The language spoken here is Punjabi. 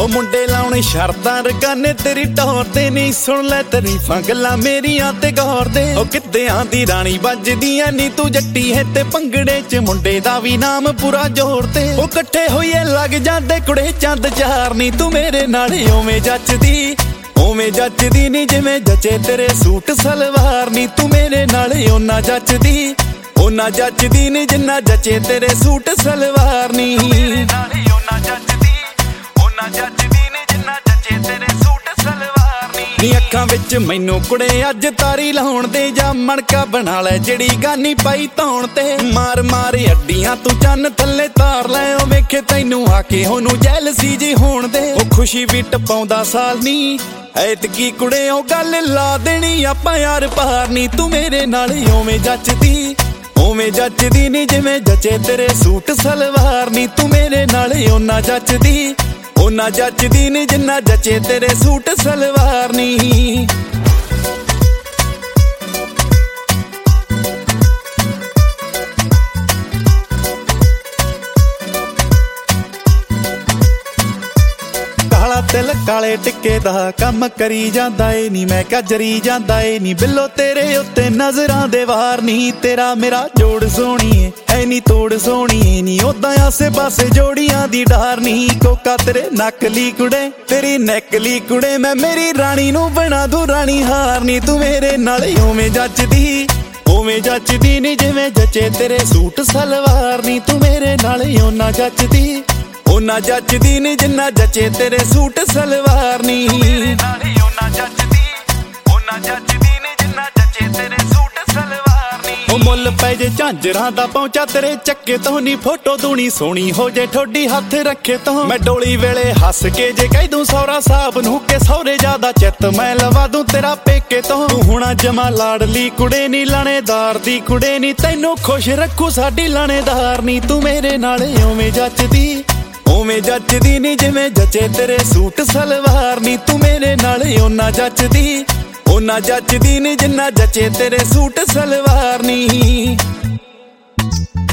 ਉਹ ਮੁੰਡੇ ਲਾਉਣੇ ਸ਼ਰਤਾਂ ਰਗਾਨੇ ਤੇਰੀ ਟੌਰ ਤੇ ਨਹੀਂ ਸੁਣ ਲੈ ਤਾਰੀਫਾਂ ਗੱਲਾਂ ਮੇਰੀਆਂ ਤੇ ਗੌਰ ਦੇ। ਉਹ ਕਿੱਦਿਆਂ ਦੀ ਰਾਣੀ ਵੱਜਦੀ ਐ ਨੀ ਤੂੰ ਜੱਟੀ ਹੈ ਤੇ ਭੰਗੜੇ 'ਚ ਮੁੰਡੇ ਦਾ ਵੀ ਨਾਮ ਪੂਰਾ ਜ਼ੋਰ ਤੇ। ਉਹ ਇਕੱਠੇ ਹੋਈਏ ਲੱਗ ਜਾਂਦੇ ਕੁੜੇ ਚੰਦ ਚਾਰ ਨੀ ਤੂੰ ਮੇਰੇ ਨਾਲ ਓਵੇਂ ਜੱਚਦੀ ਨੀ ਜਿਵੇਂ ਜੱਚੇ ਤੇਰੇ ਸੂਟ ਸਲਵਾਰ ਨੀ ਤੂੰ ਮੇਰੇ ਨਾਲ ਓਨਾ ਜੱਚਦੀ ਨੀ ਜਿੰਨਾ ਜੱਚੇ ਤੇਰੇ ਸੂਟ ਸਲਵਾਰ ਨੀ। ਨੀ ਅੱਖਾਂ ਵਿੱਚ ਮੈਨੂੰ ਕੁੜੇ ਅੱਜ ਤਾਰੀ ਲਾਉਣ ਦੇ ਜਾਂ ਮਣਕਾ ਬਣਾ ਲੈ ਜਿਹੜੀ ਗਾਨੀ ਪਾਈ ਧੌਣ ਤੇ। ਮਾਰ ਅੱਡੀਆਂ ਤੂੰ ਚੰਨ ਥੱਲੇ ਤਾਰ ਲੈ ਉਹ ਵੇਖੇ ਤੈਨੂੰ ਆ ਕੇ ਉਹਨੂੰ ਜੈਲਸੀ ਜੀ ਹੋਣ ਦੇ। ਉਹ ਖੁਸ਼ੀ ਵੀ ਟਪਾਉਂਦਾ ਸਾਲ ਨੀ ਐਤਕੀ ਕੁੜੇ ਉਹ ਗੱਲ ਲਾ ਦੇਣੀ ਆਪਾਂ ਯਾਰ ਪਾਰ ਨੀ ਤੂੰ ਮੇਰੇ ਨਾਲ ਓਵੇਂ ਜੱਚਦੀ ਨੀ ਜਿਵੇਂ ਜੱਚੇ ਤੇਰੇ ਸੂਟ ਸਲਵਾਰ ਨੀ ਤੂੰ ਮੇਰੇ ਨਾਲ ਓਨਾ ਜੱਚਦੀ ਨੀ ਜਿੰਨਾ ਜੱਚੇ ਤੇਰੇ ਸੂਟ ਸਲਵਾਰ ਨੀ। ਕਾਲਾ ਤਿਲ ਕਾਲੇ ਟਿੱਕੇ ਦਾ ਕੰਮ ਕਰੀ ਜਾਂਦਾ ਏ ਨੀ ਮੈਂ ਕਿਹਾ ਜਰੀ ਜਾਂਦਾ ਏ ਨੀ ਬਿੱਲੋ ਤੇਰੇ ਉੱਤੇ ਨਜ਼ਰਾਂ ਦੇ ਵਾਰ ਨੀ। ਤੇਰਾ ਮੇਰਾ ਜੋੜ ਸੋਹਣੀਏ ਐ ਨੀ ਤੋੜ ਸੋਹਣੀਏ ਨੀ ਓਦਾਂ ਆਸੇ ਪਾਸੇ ਜੋੜੀਆਂ ਦੀ ਡਾਰ ਨੀ। ਕੋਕਾ ਤੇਰੇ ਨਕਲੀ ਕੁੜੇ ਤੇਰੀ ਨਕਲੀ ਕੁੜੇ ਮੈਂ ਮੇਰੀ ਰਾਣੀ ਨੂੰ ਬਣਾ ਦੂੰ ਰਾਣੀ ਹਾਰ ਨੀ ਤੂੰ ਮੇਰੇ ਨਾਲ ਓਵੇਂ ਜੱਚਦੀ ਨੀ ਜਿਵੇਂ ਜੱਚੇ ਤੇਰੇ ਸੂਟ ਸਲਵਾਰ ਨੀ ਤੂੰ ਮੇਰੇ ਨਾਲ ਓਨਾ ਜੱਚਦੀ ਨੀ ਜਿੰਨਾ ਜੱਚੇ ਤੇਰੇ ਸੂਟ ਸਲਵਾਰ ਨੀ। ਉਹ ਮੁੱਲ ਪੈ ਜੇ ਝਾਂਜਰਾਂ ਦਾ ਪਹੁੰਚਾ ਤੇਰੇ ਚੱਕੇ ਤੋਂ ਨੀ ਫੋਟੋ ਦੂਣੀ ਸੋਹਣੀ ਹੋ ਜੇ ਠੋਡੀ ਹੱਥ ਰੱਖੇ ਤੋਂ। ਮੈਂ ਡੋਲੀ ਵੇਲੇ ਹੱਸ ਕੇ ਜੇ ਕਹਿ ਦੂੰ ਸਹੁਰਾ ਸਾਹਿਬ ਨੂੰ ਕਿ ਸਹੁਰੇ ਜਿਆਦਾ ਚਿੱਤ ਮੈਂ ਲਵਾ ਦੂੰ ਤੇਰਾ ਪੇਕੇ ਤੋਂ। ਤੂੰ ਹੁਣਾ ਜਮਾ ਲਾੜਲੀ ਕੁੜੇ ਨੀ ਲਾਣੇਦਾਰ ਦੀ ਕੁੜੇ ਨੀ ਤੈਨੂੰ ਖੁਸ਼ ਰੱਖੂ ਸਾਡੀ ਲਾਣੇਦਾਰ ਨੀ ਤੂੰ ਮੇਰੇ ਨਾਲ ਓਵੇਂ ਜੱਚਦੀ ਨੀ ਜਿਵੇਂ ਜੱਚੇ ਤੇਰੇ ਸੂਟ ਸਲਵਾਰ ਨੀ ਤੂੰ ਮੇਰੇ ਨਾਲ ਓਨਾ ਜੱਚਦੀ ਨੀ ਜਿੰਨਾ ਜੱਚੇ ਤੇਰੇ ਸੂਟ ਸਲਵਾਰ ਨੀ।